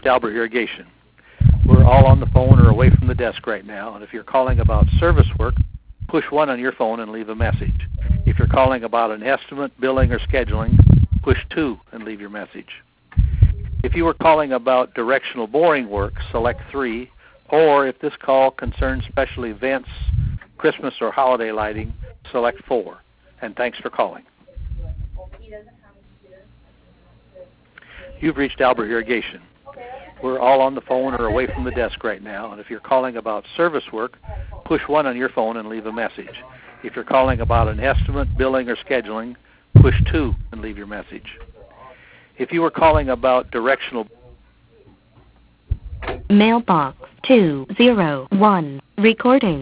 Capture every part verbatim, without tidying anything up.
Albert Irrigation. We're all on the phone or away from the desk right now, and if you're calling about service work, push one on your phone and leave a message. If you're calling about an estimate, billing, or scheduling, push two and leave your message. If you are calling about directional boring work, select three, or if this call concerns special events, Christmas or holiday lighting, select four. And thanks for calling. You've reached Albert Irrigation. We're all on the phone or away from the desk right now, and if you're calling about service work, push one on your phone and leave a message. If you're calling about an estimate, billing, or scheduling, push two and leave your message. If you were calling about directional... Mailbox two zero one, recording.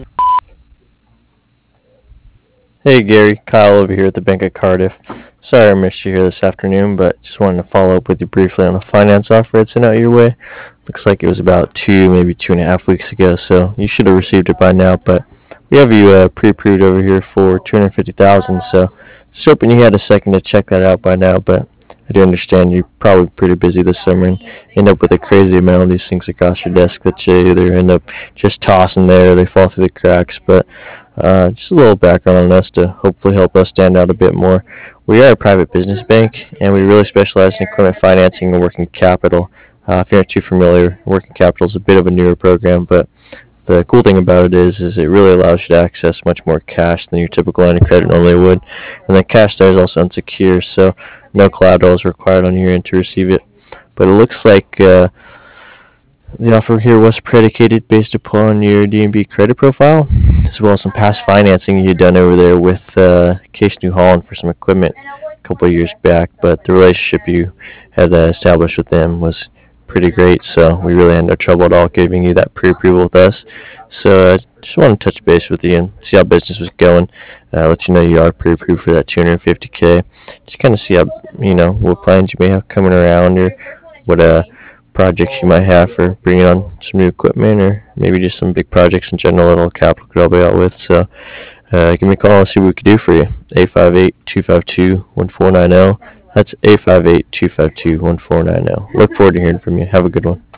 Hey Gary, Kyle over here at the Bank of Cardiff. Sorry I missed you here this afternoon, but just wanted to follow up with you briefly on a finance offer I'd sent out your way. Looks like it was about two, maybe two and a half weeks ago, so you should have received it by now, but we have you uh, pre-approved over here for two hundred fifty thousand dollars, so just hoping you had a second to check that out by now, but I do understand you're probably pretty busy this summer and end up with a crazy amount of these things across your desk that you either end up just tossing there or they fall through the cracks. But uh, just a little background on us to hopefully help us stand out a bit more. We are a private business bank, and we really specialize in equipment financing and working capital. Uh, if you're not too familiar, working capital is a bit of a newer program, but the cool thing about it is, is it really allows you to access much more cash than your typical line of credit normally would. And the cash there is also unsecure, so no collateral is required on your end to receive it. But it looks like uh, the offer here was predicated based upon your D and B credit profile, as well as some past financing you had done over there with uh, Case New Holland for some equipment a couple of years back. But the relationship you had uh, established with them was pretty great, so we really had no trouble at all giving you that pre-approval with us. So I uh, just want to touch base with you and see how business was going. Uh, let you know you are pre-approved for that two hundred fifty K. Just kind of see how, you know, what plans you may have coming around, or what uh, projects you might have for bringing on some new equipment, or maybe just some big projects in general that all capital could help you out with. So uh, give me a call and see what we can do for you. eight five eight, two five two, one four nine zero. That's eight five eight, two five two, one four nine zero. Look forward to hearing from you. Have a good one.